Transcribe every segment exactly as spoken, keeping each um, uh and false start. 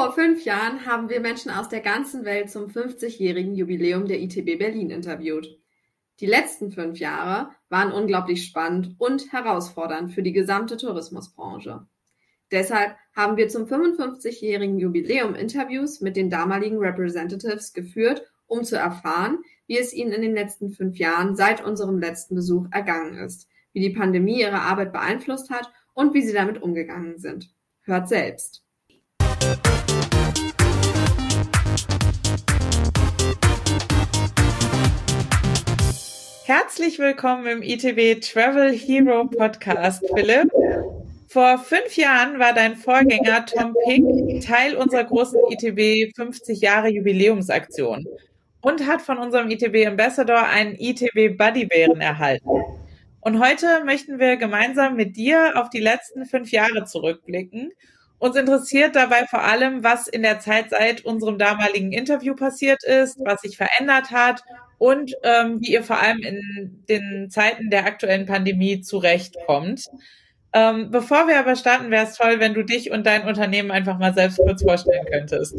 Vor fünf Jahren haben wir Menschen aus der ganzen Welt zum fünfzigjährigen Jubiläum der I T B Berlin interviewt. Die letzten fünf Jahre waren unglaublich spannend und herausfordernd für die gesamte Tourismusbranche. Deshalb haben wir zum fünfundfünfzigjährigen Jubiläum Interviews mit den damaligen Representatives geführt, um zu erfahren, wie es ihnen in den letzten fünf Jahren seit unserem letzten Besuch ergangen ist, wie die Pandemie ihre Arbeit beeinflusst hat und wie sie damit umgegangen sind. Hört selbst. Herzlich willkommen im I T B Travel Hero Podcast, Philipp. Vor fünf Jahren war dein Vorgänger Tom Pick Teil unserer großen I T B fünfzig Jahre Jubiläumsaktion und hat von unserem I T B Ambassador einen I T B Buddybären erhalten. Und heute möchten wir gemeinsam mit dir auf die letzten fünf Jahre zurückblicken. Uns interessiert dabei vor allem, was in der Zeit seit unserem damaligen Interview passiert ist, was sich verändert hat und ähm, wie ihr vor allem in den Zeiten der aktuellen Pandemie zurechtkommt. Ähm, bevor wir aber starten, wäre es toll, wenn du dich und dein Unternehmen einfach mal selbst kurz vorstellen könntest.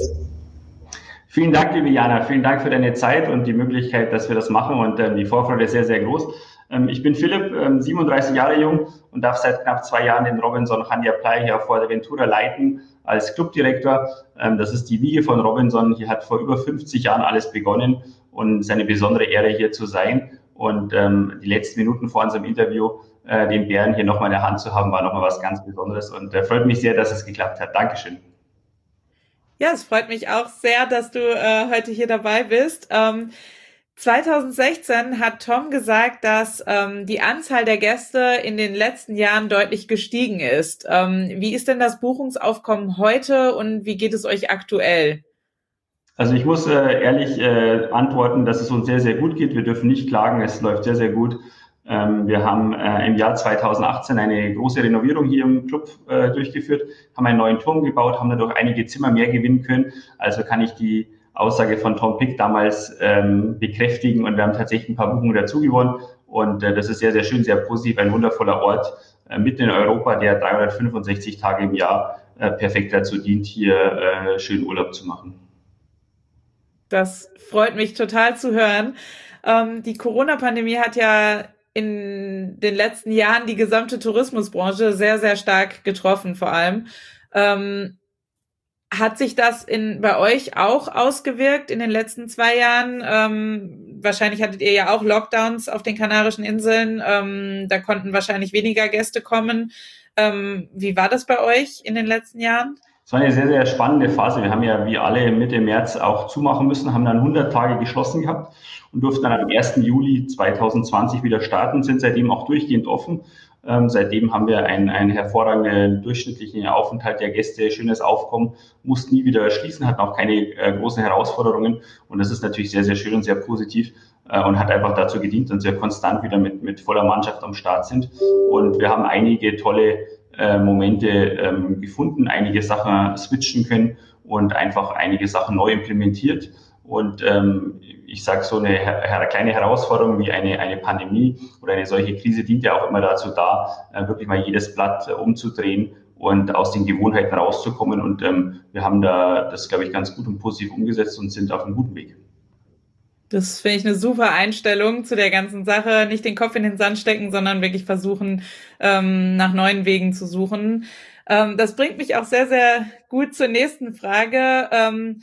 Vielen Dank, liebe Jana. Vielen Dank für deine Zeit und die Möglichkeit, dass wir das machen. Und ähm, die Vorfreude ist sehr, sehr groß. Ähm, ich bin Philipp, ähm, siebenunddreißig Jahre jung und darf seit knapp zwei Jahren den Robinson Handia-Playa hier auf Fuerteventura leiten als Clubdirektor. Ähm, das ist die Wiege von Robinson. Hier hat vor über fünfzig Jahren alles begonnen und es ist eine besondere Ehre, hier zu sein. Und ähm, die letzten Minuten vor unserem Interview, äh, den Bären hier nochmal in der Hand zu haben, war nochmal was ganz Besonderes und äh, freut mich sehr, dass es geklappt hat. Dankeschön. Ja, es freut mich auch sehr, dass du äh, heute hier dabei bist. Ähm, zweitausendsechzehn hat Tom gesagt, dass ähm, die Anzahl der Gäste in den letzten Jahren deutlich gestiegen ist. Ähm, wie ist denn das Buchungsaufkommen heute und wie geht es euch aktuell? Also ich muss äh, ehrlich äh, antworten, dass es uns sehr, sehr gut geht. Wir dürfen nicht klagen, es läuft sehr, sehr gut. Ähm, wir haben äh, im Jahr zweitausendachtzehn eine große Renovierung hier im Club äh, durchgeführt, haben einen neuen Turm gebaut, haben dadurch einige Zimmer mehr gewinnen können. Also kann ich die Aussage von Tom Pick damals ähm, bekräftigen und wir haben tatsächlich ein paar Buchungen dazu gewonnen. Und äh, das ist sehr, sehr schön, sehr positiv, ein wundervoller Ort äh, mitten in Europa, der dreihundertfünfundsechzig Tage im Jahr äh, perfekt dazu dient, hier äh, schön Urlaub zu machen. Das freut mich total zu hören. Ähm, die Corona-Pandemie hat ja in den letzten Jahren die gesamte Tourismusbranche sehr, sehr stark getroffen, vor allem. Ähm, hat sich das in, bei euch auch ausgewirkt in den letzten zwei Jahren? Ähm, wahrscheinlich hattet ihr ja auch Lockdowns auf den Kanarischen Inseln. Ähm, da konnten wahrscheinlich weniger Gäste kommen. Ähm, wie war das bei euch in den letzten Jahren? Es war eine sehr, sehr spannende Phase. Wir haben ja wie alle Mitte März auch zumachen müssen, haben dann hundert Tage geschlossen gehabt und durften dann am ersten Juli zweitausendzwanzig wieder starten, sind seitdem auch durchgehend offen. Ähm, seitdem haben wir einen, einen hervorragenden durchschnittlichen Aufenthalt der Gäste, schönes Aufkommen, mussten nie wieder schließen, hatten auch keine äh, großen Herausforderungen und das ist natürlich sehr, sehr schön und sehr positiv äh, und hat einfach dazu gedient, dass wir konstant wieder mit, mit voller Mannschaft am Start sind und wir haben einige tolle Äh, Momente ähm, gefunden, einige Sachen switchen können und einfach einige Sachen neu implementiert. Und ähm, ich sage, so eine her- kleine Herausforderung wie eine, eine Pandemie oder eine solche Krise dient ja auch immer dazu da, äh, wirklich mal jedes Blatt äh, umzudrehen und aus den Gewohnheiten rauszukommen. Und ähm, wir haben da das, glaube ich, ganz gut und positiv umgesetzt und sind auf einem guten Weg. Das finde ich eine super Einstellung zu der ganzen Sache. Nicht den Kopf in den Sand stecken, sondern wirklich versuchen, ähm, nach neuen Wegen zu suchen. Ähm, das bringt mich auch sehr, sehr gut zur nächsten Frage. Ähm,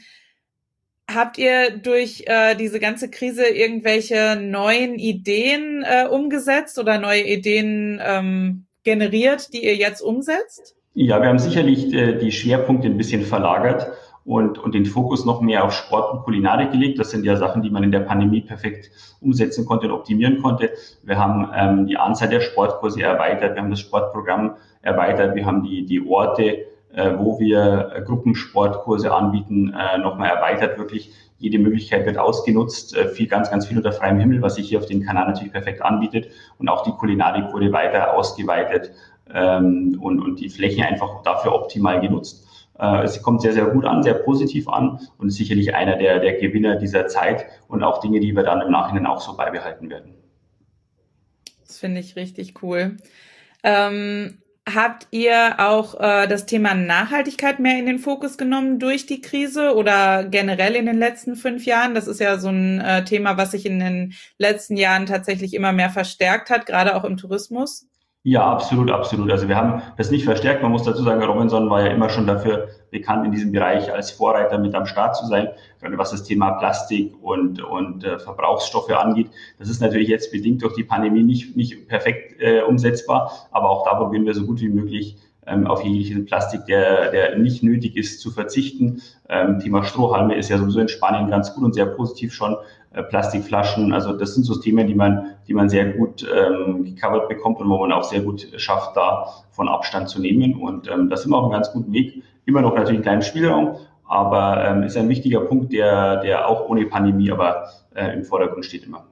habt ihr durch äh, diese ganze Krise irgendwelche neuen Ideen äh, umgesetzt oder neue Ideen ähm, generiert, die ihr jetzt umsetzt? Ja, wir haben sicherlich äh, die Schwerpunkte ein bisschen verlagert und, und den Fokus noch mehr auf Sport und Kulinarik gelegt. Das sind ja Sachen, die man in der Pandemie perfekt umsetzen konnte und optimieren konnte. Wir haben ähm, die Anzahl der Sportkurse erweitert, wir haben das Sportprogramm erweitert, wir haben die, die Orte, äh, wo wir äh, Gruppensportkurse anbieten, äh, nochmal erweitert. Wirklich jede Möglichkeit wird ausgenutzt, äh, viel, ganz, ganz viel unter freiem Himmel, was sich hier auf den Kanal natürlich perfekt anbietet. Und auch die Kulinarik wurde weiter ausgeweitet ähm, und, und die Flächen einfach dafür optimal genutzt. Es kommt sehr, sehr gut an, sehr positiv an und ist sicherlich einer der, der Gewinner dieser Zeit und auch Dinge, die wir dann im Nachhinein auch so beibehalten werden. Das finde ich richtig cool. Ähm, Habt ihr auch äh, das Thema Nachhaltigkeit mehr in den Fokus genommen durch die Krise oder generell in den letzten fünf Jahren? Das ist ja so ein äh, Thema, was sich in den letzten Jahren tatsächlich immer mehr verstärkt hat, gerade auch im Tourismus. Ja, absolut, absolut. Also wir haben das nicht verstärkt. Man muss dazu sagen, Robinson war ja immer schon dafür bekannt, in diesem Bereich als Vorreiter mit am Start zu sein, gerade was das Thema Plastik und, und äh, Verbrauchsstoffe angeht. Das ist natürlich jetzt bedingt durch die Pandemie nicht, nicht perfekt äh, umsetzbar, aber auch da probieren wir so gut wie möglich ähm, auf jeglichen Plastik, der, der nicht nötig ist, zu verzichten. Ähm, Thema Strohhalme ist ja sowieso in Spanien ganz gut und sehr positiv schon. Äh, Plastikflaschen, also das sind so Themen, die man, die man sehr gut ähm, gecovert bekommt und wo man auch sehr gut schafft, da von Abstand zu nehmen. Und ähm, da sind wir auf einem ganz guten Weg. Immer noch natürlich einen kleinen Spielraum, aber ähm, ist ein wichtiger Punkt, der, der auch ohne Pandemie aber äh, im Vordergrund steht immer.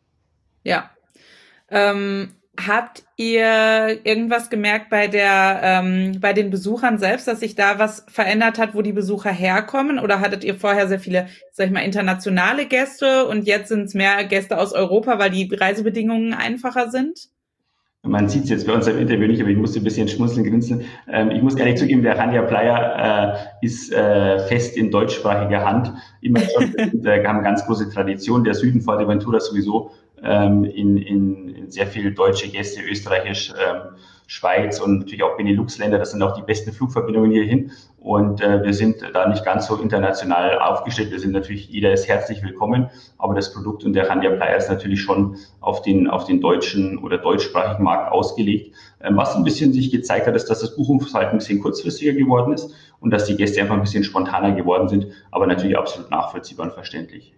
Ja. Ähm, habt ihr irgendwas gemerkt bei der, ähm, bei den Besuchern selbst, dass sich da was verändert hat, wo die Besucher herkommen? Oder hattet ihr vorher sehr viele, sag ich mal, internationale Gäste und jetzt sind es mehr Gäste aus Europa, weil die Reisebedingungen einfacher sind? Man sieht es jetzt bei uns im Interview nicht, aber ich musste ein bisschen schmunzeln, grinsen. Ähm, ich muss ehrlich zugeben, der Rania Playa äh, ist äh, fest in deutschsprachiger Hand. Immer schon, wir haben ganz große Tradition. Der Süden, Fuerteventura sowieso, ähm, in, in, in sehr viele deutsche Gäste, österreichisch, ähm, Schweiz und natürlich auch Benelux-Länder. Das sind auch die besten Flugverbindungen hierhin. Und äh, wir sind da nicht ganz so international aufgestellt. Wir sind natürlich, jeder ist herzlich willkommen. Aber das Produkt und der Rania Playa ist natürlich schon auf den, auf den deutschen oder deutschsprachigen Markt ausgelegt. Ähm, was ein bisschen sich gezeigt hat, ist, dass das Buchungsverhalten ein bisschen kurzfristiger geworden ist und dass die Gäste einfach ein bisschen spontaner geworden sind. Aber natürlich absolut nachvollziehbar und verständlich.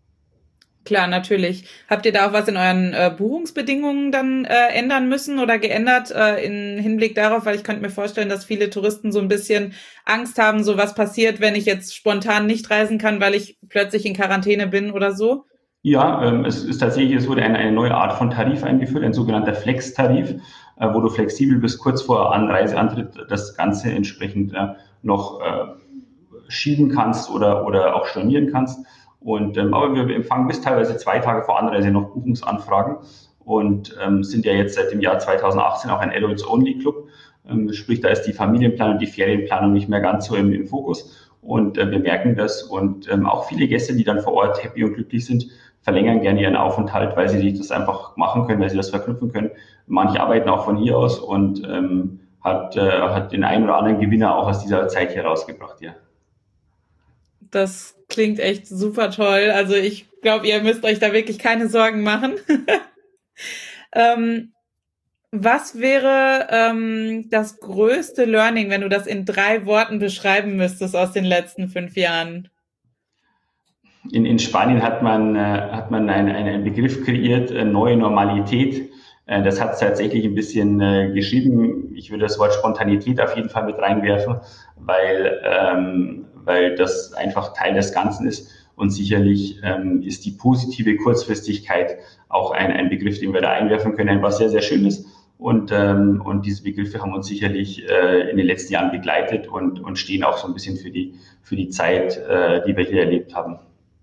Klar, natürlich. Habt ihr da auch was in euren äh, Buchungsbedingungen dann äh, ändern müssen oder geändert äh, in Hinblick darauf? Weil ich könnte mir vorstellen, dass viele Touristen so ein bisschen Angst haben, so was passiert, wenn ich jetzt spontan nicht reisen kann, weil ich plötzlich in Quarantäne bin oder so. Ja, ähm, es ist tatsächlich, es wurde eine, eine neue Art von Tarif eingeführt, ein sogenannter Flex-Tarif, äh, wo du flexibel bis kurz vor Anreiseantritt das Ganze entsprechend äh, noch äh, schieben kannst oder, oder auch stornieren kannst. Und, ähm, aber wir empfangen bis teilweise zwei Tage vor Anreise noch Buchungsanfragen und ähm, sind ja jetzt seit dem Jahr zweitausendachtzehn auch ein Adults-Only-Club. Ähm, sprich, da ist die Familienplanung, die Ferienplanung nicht mehr ganz so im, im Fokus. Und äh, wir merken das. Und ähm, auch viele Gäste, die dann vor Ort happy und glücklich sind, verlängern gerne ihren Aufenthalt, weil sie das einfach machen können, weil sie das verknüpfen können. Manche arbeiten auch von hier aus und ähm, hat, äh, hat den einen oder anderen Gewinner auch aus dieser Zeit hier rausgebracht, ja. Das klingt echt super toll. Also ich glaube, ihr müsst euch da wirklich keine Sorgen machen. ähm, was wäre ähm, das größte Learning, wenn du das in drei Worten beschreiben müsstest aus den letzten fünf Jahren? In, in Spanien hat man, äh, hat man einen, einen Begriff kreiert, äh, neue Normalität. Äh, das hat es tatsächlich ein bisschen äh, geschrieben. Ich würde das Wort Spontanität auf jeden Fall mit reinwerfen, weil, ähm, weil das einfach Teil des Ganzen ist. Und sicherlich ähm, ist die positive Kurzfristigkeit auch ein, ein Begriff, den wir da einwerfen können, was sehr, sehr schön ist. Und, ähm, und diese Begriffe haben uns sicherlich äh, in den letzten Jahren begleitet und, und stehen auch so ein bisschen für die, für die Zeit, äh, die wir hier erlebt haben.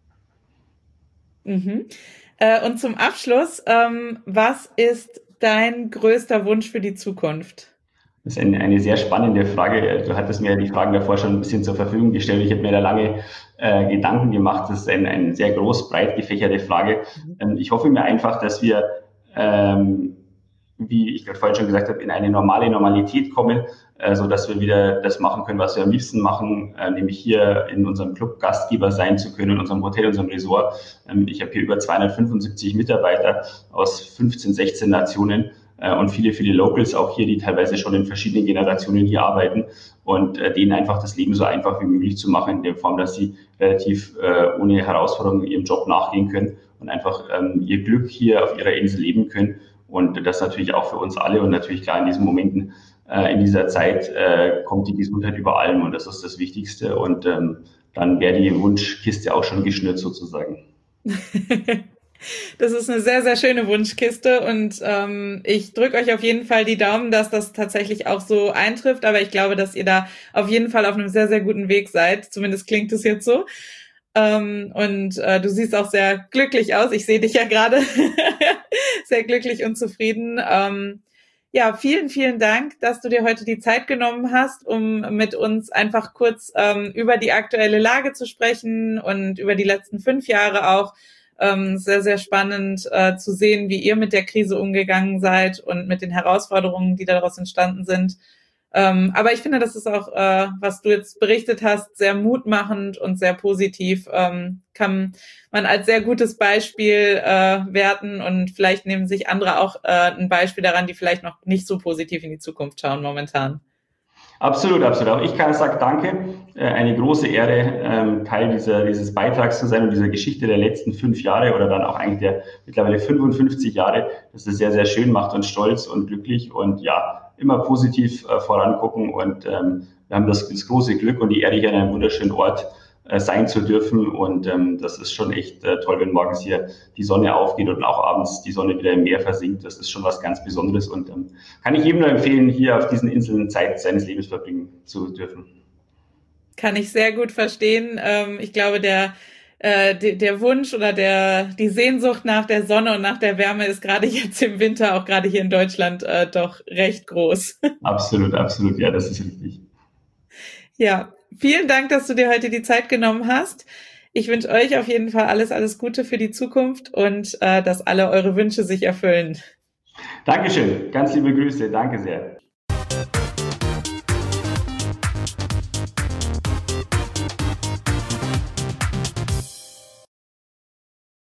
Mhm. Äh, und zum Abschluss, ähm, was ist dein größter Wunsch für die Zukunft? Das ist eine, eine sehr spannende Frage. Du hattest mir die Fragen davor schon ein bisschen zur Verfügung gestellt. Ich habe mir da lange äh, Gedanken gemacht. Das ist ein, eine sehr groß, breit gefächerte Frage. Ähm, ich hoffe mir einfach, dass wir, ähm, wie ich gerade vorhin schon gesagt habe, in eine normale Normalität kommen, äh, so dass wir wieder das machen können, was wir am liebsten machen, äh, nämlich hier in unserem Club Gastgeber sein zu können, in unserem Hotel, in unserem Resort. Ähm, ich habe hier über zweihundertfünfundsiebzig Mitarbeiter aus fünfzehn, sechzehn Nationen. Und viele, viele Locals auch hier, die teilweise schon in verschiedenen Generationen hier arbeiten und äh, denen einfach das Leben so einfach wie möglich zu machen, in der Form, dass sie relativ äh, ohne Herausforderungen ihrem Job nachgehen können und einfach ähm, ihr Glück hier auf ihrer Insel leben können. Und das natürlich auch für uns alle und natürlich klar in diesen Momenten, äh, in dieser Zeit äh, kommt die Gesundheit über allem und das ist das Wichtigste. Und ähm, dann wäre die Wunschkiste auch schon geschnürt sozusagen. Das ist eine sehr, sehr schöne Wunschkiste und ähm, ich drücke euch auf jeden Fall die Daumen, dass das tatsächlich auch so eintrifft, aber ich glaube, dass ihr da auf jeden Fall auf einem sehr, sehr guten Weg seid, zumindest klingt es jetzt so. Ähm, und äh, du siehst auch sehr glücklich aus, ich sehe dich ja gerade sehr glücklich und zufrieden. Ähm, Ja, vielen, vielen Dank, dass du dir heute die Zeit genommen hast, um mit uns einfach kurz ähm, über die aktuelle Lage zu sprechen und über die letzten fünf Jahre auch. Ähm, sehr, sehr spannend äh, zu sehen, wie ihr mit der Krise umgegangen seid und mit den Herausforderungen, die daraus entstanden sind. Ähm, aber ich finde, das ist auch, äh, was du jetzt berichtet hast, sehr mutmachend und sehr positiv. Ähm, kann man als sehr gutes Beispiel äh, werten und vielleicht nehmen sich andere auch äh, ein Beispiel daran, die vielleicht noch nicht so positiv in die Zukunft schauen momentan. Absolut, absolut. Auch ich kann sagen, danke. Eine große Ehre, Teil dieser, dieses Beitrags zu sein und dieser Geschichte der letzten fünf Jahre oder dann auch eigentlich der mittlerweile fünfundfünfzig Jahre. Das ist sehr, sehr schön, macht uns stolz und glücklich und ja, immer positiv vorangucken und wir haben das, das große Glück und die Ehre, hier an einem wunderschönen Ort sein zu dürfen und ähm, das ist schon echt äh, toll, wenn morgens hier die Sonne aufgeht und auch abends die Sonne wieder im Meer versinkt. Das ist schon was ganz Besonderes und ähm, kann ich jedem nur empfehlen, hier auf diesen Inseln Zeit seines Lebens verbringen zu dürfen. Kann ich sehr gut verstehen. Ähm, ich glaube, der äh, der Wunsch oder der die Sehnsucht nach der Sonne und nach der Wärme ist gerade jetzt im Winter, auch gerade hier in Deutschland, äh, doch recht groß. Absolut, absolut, ja, das ist richtig. Ja, vielen Dank, dass du dir heute die Zeit genommen hast. Ich wünsche euch auf jeden Fall alles, alles Gute für die Zukunft und äh, dass alle eure Wünsche sich erfüllen. Dankeschön, ganz liebe Grüße, danke sehr.